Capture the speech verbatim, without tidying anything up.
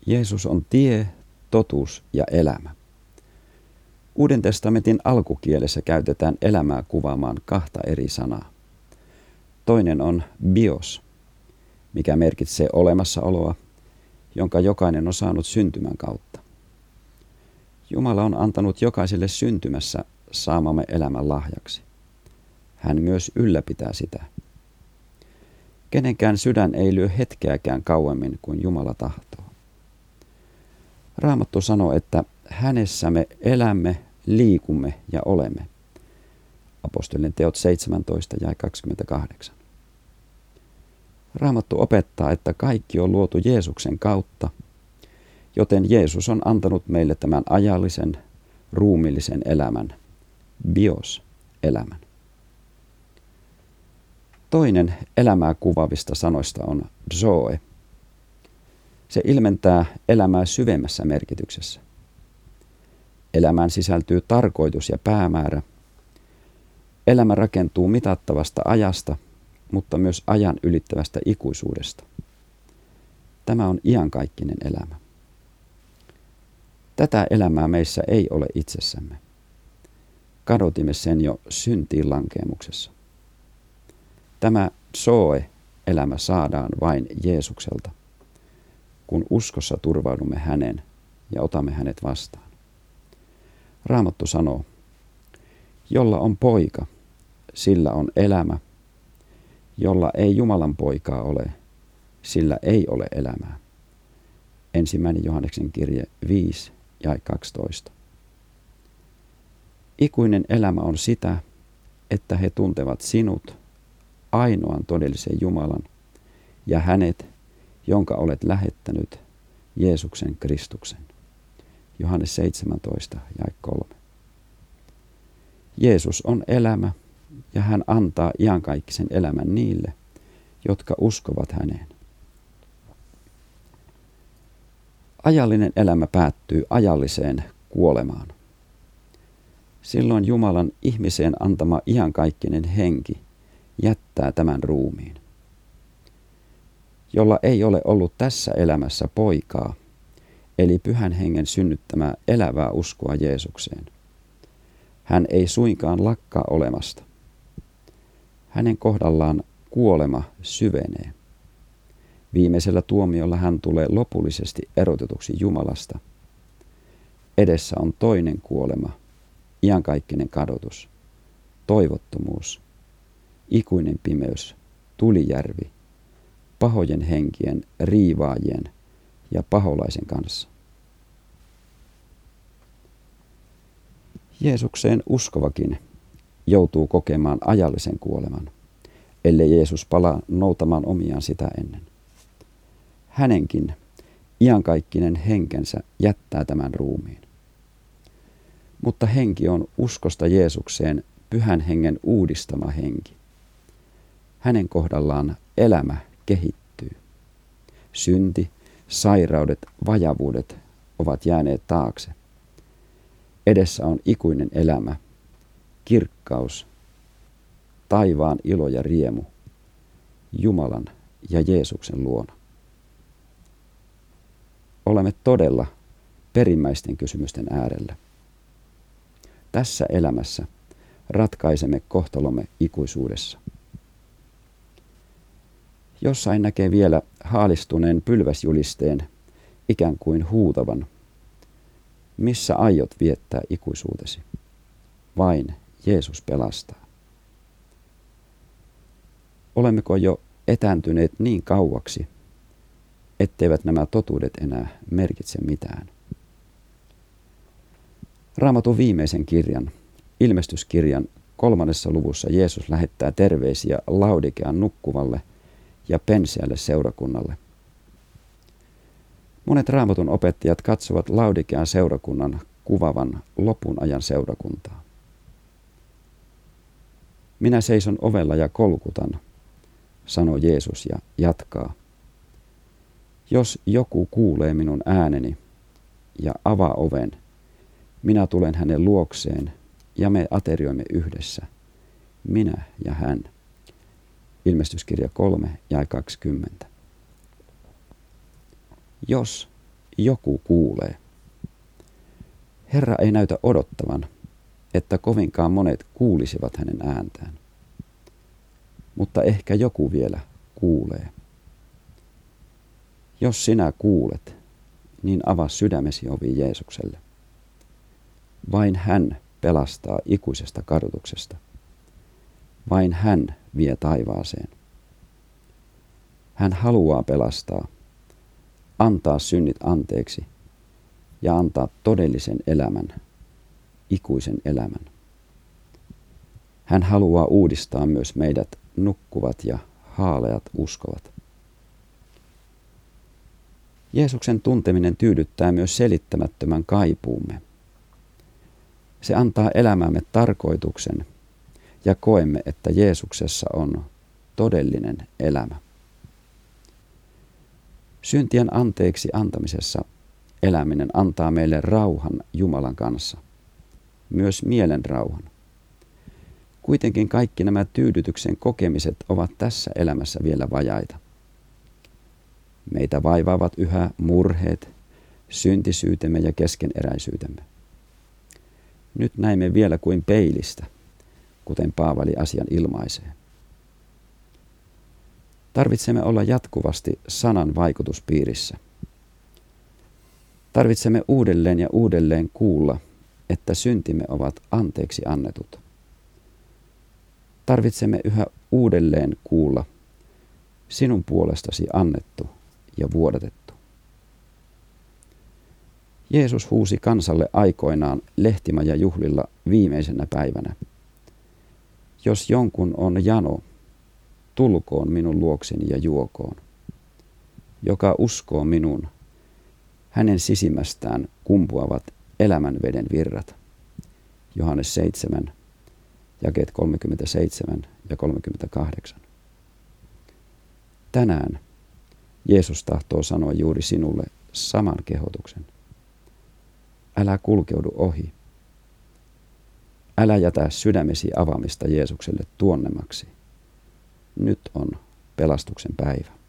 Jeesus on tie, totuus ja elämä. Uuden testamentin alkukielessä käytetään elämää kuvaamaan kahta eri sanaa. Toinen on bios, mikä merkitsee olemassaoloa, jonka jokainen on saanut syntymän kautta. Jumala on antanut jokaiselle syntymässä saamamme elämän lahjaksi. Hän myös ylläpitää sitä. Kenenkään sydän ei lyö hetkeäkään kauemmin kuin Jumala tahtoo. Raamattu sanoo, että hänessä me elämme, liikumme ja olemme. Apostolien teot seitsemäntoista ja kaksikymmentäkahdeksan. Raamattu opettaa, että kaikki on luotu Jeesuksen kautta, joten Jeesus on antanut meille tämän ajallisen, ruumiillisen elämän, bios-elämän. Toinen elämää kuvaavista sanoista on zoe. Se ilmentää elämää syvemmässä merkityksessä. Elämään sisältyy tarkoitus ja päämäärä. Elämä rakentuu mitattavasta ajasta, mutta myös ajan ylittävästä ikuisuudesta. Tämä on iankaikkinen elämä. Tätä elämää meissä ei ole itsessämme. Kadotimme sen jo syntiin lankeemuksessa. Tämä zoe-elämä saadaan vain Jeesukselta, kun uskossa turvaudumme häneen ja otamme hänet vastaan. Raamattu sanoo, jolla on poika, sillä on elämä, jolla ei Jumalan poikaa ole, sillä ei ole elämää. Ensimmäinen Johanneksen kirje viisi ja kaksitoista. Ikuinen elämä on sitä, että he tuntevat sinut, ainoan todellisen Jumalan, ja hänet, jonka olet lähettänyt, Jeesuksen Kristuksen. Johannes seitsemäntoista ja kolme. Jeesus on elämä, ja hän antaa iankaikkisen elämän niille, jotka uskovat häneen. Ajallinen elämä päättyy ajalliseen kuolemaan. Silloin Jumalan ihmiseen antama iankaikkinen henki jättää tämän ruumiin. Jolla ei ole ollut tässä elämässä poikaa, eli pyhän hengen synnyttämää elävää uskoa Jeesukseen. Hän ei suinkaan lakkaa olemasta. Hänen kohdallaan kuolema syvenee. Viimeisellä tuomiolla hän tulee lopullisesti erotetuksi Jumalasta. Edessä on toinen kuolema, iankaikkinen kadotus, toivottomuus, ikuinen pimeys, tulijärvi, pahojen henkien, riivaajien ja paholaisen kanssa. Jeesukseen uskovakin joutuu kokemaan ajallisen kuoleman, ellei Jeesus palaa noutamaan omiaan sitä ennen. Hänenkin iankaikkinen henkensä jättää tämän ruumiin. Mutta henki on uskosta Jeesukseen pyhän hengen uudistama henki. Hänen kohdallaan elämä kehittyy. Synti, sairaudet, vajavuudet ovat jääneet taakse. Edessä on ikuinen elämä, kirkkaus, taivaan ilo ja riemu, Jumalan ja Jeesuksen luona. Olemme todella perimmäisten kysymysten äärellä. Tässä elämässä ratkaisemme kohtalomme ikuisuudessa. Jossain näkee vielä haalistuneen pylväsjulisteen, ikään kuin huutavan. Missä aiot viettää ikuisuutesi? Vain Jeesus pelastaa. Olemmeko jo etääntyneet niin kauaksi, etteivät nämä totuudet enää merkitse mitään? Raamatun viimeisen kirjan, ilmestyskirjan kolmannessa luvussa Jeesus lähettää terveisiä Laodikean nukkuvalle ja penseälle seurakunnalle. Monet Raamatun opettajat katsovat Laodikean seurakunnan kuvavan lopun ajan seurakuntaa. Minä seison ovella ja kolkutan, sanoi Jeesus ja jatkaa. Jos joku kuulee minun ääneni ja avaa oven, minä tulen hänen luokseen ja me aterioimme yhdessä, minä ja hän. Ilmestyskirja kolme ja kaksikymmentä. Jos joku kuulee. Herra ei näytä odottavan, että kovinkaan monet kuulisivat hänen ääntään. Mutta ehkä joku vielä kuulee. Jos sinä kuulet, niin avaa sydämesi ovi Jeesukselle. Vain hän pelastaa ikuisesta kadotuksesta. Vain hän vie taivaaseen. Hän haluaa pelastaa, antaa synnit anteeksi ja antaa todellisen elämän, ikuisen elämän. Hän haluaa uudistaa myös meidät nukkuvat ja haaleat uskovat. Jeesuksen tunteminen tyydyttää myös selittämättömän kaipuumme. Se antaa elämämme tarkoituksen ja koemme, että Jeesuksessa on todellinen elämä. Syntien anteeksi antamisessa eläminen antaa meille rauhan Jumalan kanssa, myös mielen rauhan. Kuitenkin kaikki nämä tyydytyksen kokemiset ovat tässä elämässä vielä vajaita. Meitä vaivaavat yhä murheet, syntisyytemme ja keskeneräisyytemme. Nyt näemme vielä kuin peilistä, kuten Paavali asian ilmaisee. Tarvitsemme olla jatkuvasti sanan vaikutuspiirissä. Tarvitsemme uudelleen ja uudelleen kuulla, että syntimme ovat anteeksi annetut. Tarvitsemme yhä uudelleen kuulla, sinun puolestasi annettu ja vuodatettu. Jeesus huusi kansalle aikoinaan lehtimajajuhlilla viimeisenä päivänä. Jos jonkun on jano, tulkoon minun luokseni ja juokoon. Joka uskoo minun, hänen sisimmästään kumpuavat elämänveden virrat. Johannes seitsemän, jakeet kolmekymmentäseitsemän ja kolmekymmentäkahdeksan. Tänään Jeesus tahtoo sanoa juuri sinulle saman kehotuksen. Älä kulkeudu ohi. Älä jätä sydämesi avaamista Jeesukselle tuonnemmaksi. Nyt on pelastuksen päivä.